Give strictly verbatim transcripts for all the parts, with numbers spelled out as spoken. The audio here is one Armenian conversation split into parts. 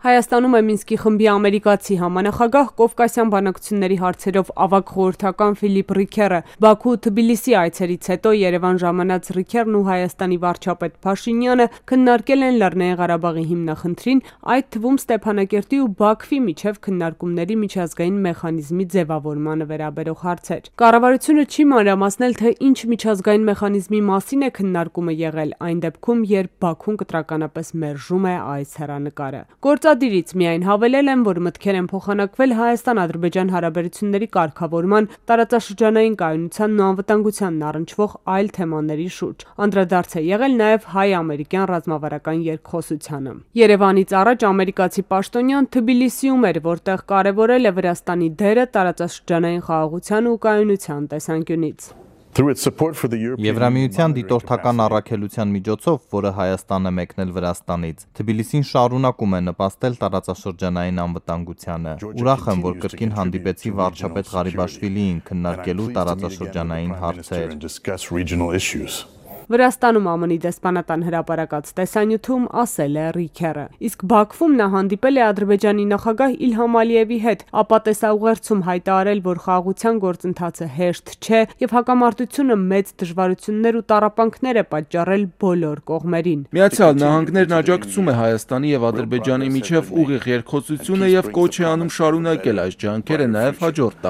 Հայաստանում է Մինսկի խմբի ամերիկացի համանախագահ Կովկասյան բանակցությունների հարցերով ավագ խորհրդական Ֆիլիպ Ռիքերը։ Բաքու Թբիլիսի այցերից հետո Երևան ժամանած Ռիքերն ու Հայաստանի վարչապետ Փաշինյանը քննարկել են Լեռնային Ղարաբաղի հիմնախնդրին, այդ թվում Ստեփանակերտի ու Բաքվի միջև քննարկումների միջազգային մեխանիզմի ձևավորմանը վերաբերող հարցեր։ Կառավարությունը չի մանրամասնել, թե ինչ միջազգային մեխանիզմի մասին է քննարկումը եղել, այն դեպքում, երբ Բաքուն կտրականապես մերժում է այս հեռանկարը։ Գործադիրից միայն հավելել են, որ մտքեր են փոխանակվել Հայաստան-Ադրբեջան հարաբերությունների կարգավորման, տարածաշրջանային կայունությանն ու անվտանգությանն առնչվող այլ թեմաների շուրջ։ Անդրադարձ է եղել նաև հայ-ամերիկյան ռազմավարական երկխոսությանը։ Երևանից առաջ ամերիկացի պաշտոնյան Թբիլիսիում էր, որտեղ կարևորել է Վրաստանի դերը տարածաշրջանային խաղաղության ու կայունության տեսանկյունից։ Եվրամիության դիտորդական առաքելության միջոցով, որը Հայաստան է մեկնել Վրաստանից, Թբիլիսին շարունակում է նպաստել տարածաշրջանային անվտանգությանը։ Ուրախ եմ, որ կրկին հանդիպեցի վարչապետ Ղարիբաշվիլիին քննարկելու տարածաշրջանային հարցեր։ Վրաստանում ԱՄՆ-ի դեսպանատան հրապարակած տեսանյութում ասել է Ռիքերը։ Իսկ Բաքվում նա հանդիպել է Ադրբեջանի նախագահ Իլհամ Ալիևի հետ, ապա տեսաուղերձում հայտարարել, որ խաղաղության գործընթացը հեշտ չէ եւ հակամարտությունը մեծ դժվարություններ ու տառապանքներ է պատճառել բոլոր կողմերին։ Միացյալ Նահանգներն աջակցում է Հայաստանի եւ Ադրբեջանի միջև ուղիղ երկխոսությունը եւ կոչ է անում շարունակել այս ջանքերը նաեւ հաջորդ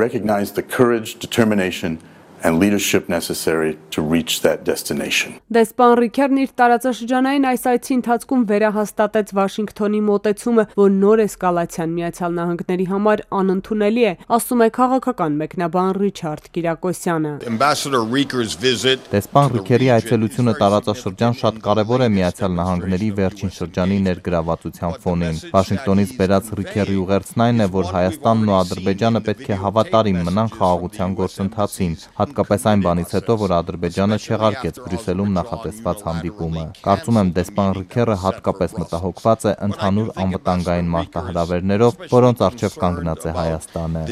տարի։ and leadership necessary to reach that destination. Դեսպան Ռիքերն իր տարածաշրջանային այս այցի ընթացքում վերահաստատեց Վաշինգտոնի մոտեցումը, որ նոր էսկալացիան Միացյալ Նահանգների համար անընդունելի է, ասում է քաղաքական մեկնաբան Ռիչարդ Կիրակոսյանը։ Դեսպան Ռիքերի այցելությունը տարածաշրջան շատ կարևոր է Միացյալ Նահանգների վերջին շրջանի ներգրավվածության ֆոնին։ Վաշինգտոնից բերած Ռիքերի ուղերձն այն է, որ Հայաստանն ու Ադրբեջանը պետք է հավատարիմ մնան խաղաղության գործընթացին, հատկապես այն բանից հետո, որ Ադրբեջանը չեղարկեց Բրյուսելում նախատեսված հանդիպումը։ Կարծում եմ, դեսպան Ռիքերը հատկապես մտահոգված է ընդհանուր անվտանգային մարտահրավերներով, որոնց առջև կանգնած է Հայաստանը։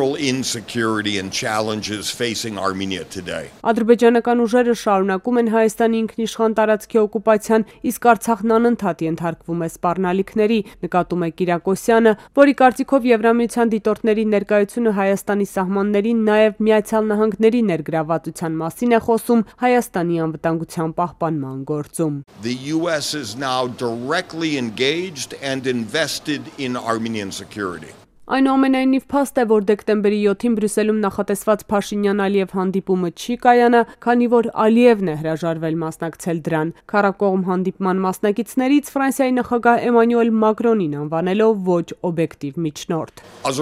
Ադրբեջանական ուժերը շարունակում են Հայաստանի ինքնիշխան տարածքի օկուպացիան, իսկ Արցախն անընդհատ ենթարկվում է սպառնալիքների, նկատում է Կիրակոսյանը, որի կարծիքով Եվրամիության դիտորդների ներկայությունը Հայաստանի սահմաններին նաև Միացյալ Նահանգների ներգրավվածության մասին է խոսում Հայաստանի անվտանգության պահպանման գործում։ The U S is now directly engaged and invested in Armenian security. Այնուամենայնիվ փաստ է, որ դեկտեմբերի յոթին Բրյուսելում նախատեսված Փաշինյան-Ալիև հանդիպումը չի կայանա, քանի որ Ալիևն է հրաժարվել մասնակցել դրան։ Քառակողմ հանդիպման մասնակիցներից Ֆրանսիայի նախագահ Էմանուել Մակրոնին անվանելով ոչ օբյեկտիվ միջնորդ։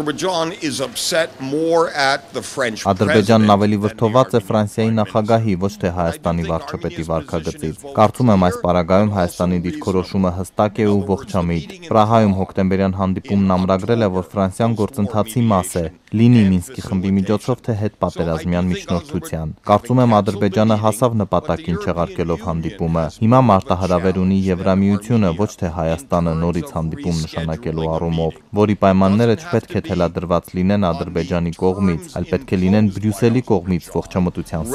Ադրբեջանն ավելի վրդոված է Ֆրանսիայի նախագահի, ոչ թե Հայաստանի վարչապետի վարքագծից։ Կարծում եմ, այս պարագայում Հայաստանի դիրքորոշումը հստակ է ու ողջամիտ։ Պրահայում հոկտեմբերյան հանդիպումն ամրագրել է, որ Ֆրանսիան գործընթացի մաս է, լինի Մինսկի խմբի միջոցով, թե հետպատերազմյան միջնորդության։ Կարծում եմ, Ադրբեջանը հասավ նպատակին չեղարկելով հանդիպումը։ Հիմա մարտահրավեր ունի Եվրամիությունը, ոչ թե Հայաստանը նորից հանդիպում նշանակելու առումով, որի պայմանները չպետք է թելադրված լինեն Ադրբեջանի կողմից, այլ պետք է լինեն Բրյուսելի կողմից ողջամտության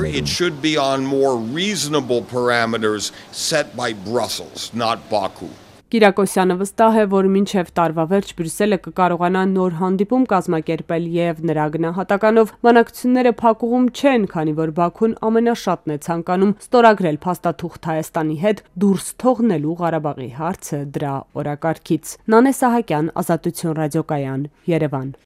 սահմաններում։ Կիրակոսյանը վստահ է, որ մինչև տարվա վերջ Բրյուսելը կկարողանա նոր հանդիպում կազմակերպել եւ նրա գնահատականով բանակցությունները փակուղում չեն, քանի որ Բաքուն ամենաշատն է ցանկանում ստորագրել փաստաթուղթ Հայաստանի հետ դուրս թողնելու Ղարաբաղի հարցը դրա օրակարգից։ Նանե Սահակյան, Ազատություն ռադիոկայան, Երևան։